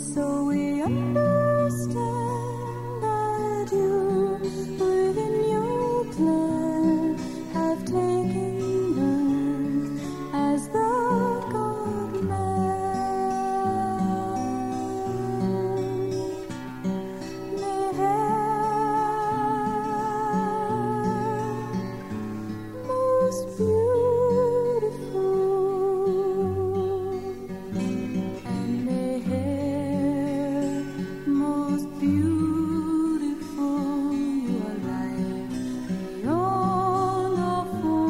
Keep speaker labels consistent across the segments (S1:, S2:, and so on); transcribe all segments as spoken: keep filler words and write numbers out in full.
S1: So we understand that you, within your plan, have taken birth as the God-man. May have most beautiful, and may have most beautiful your life beyond our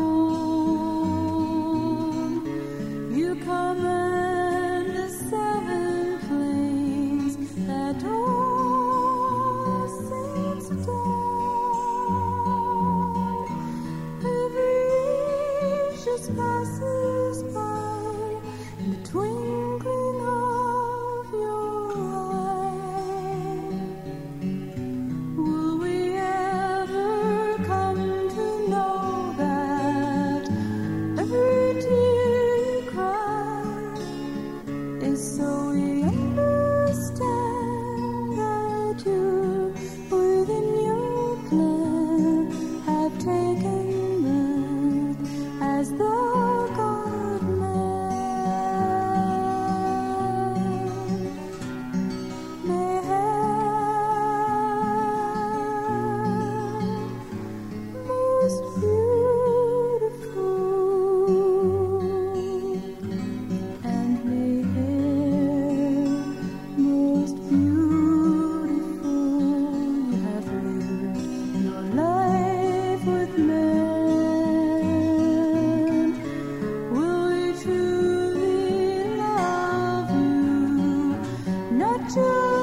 S1: form. You command the seven plains that all saints adore. Every age just passes by in the twinkling of your eye. Will we ever come to know that every tear you cry is so we understand that you, within your plan, have taken birth as the God-man. May have most beautiful, and may have most beautiful. You have lived your life with men. Will we truly love you, not just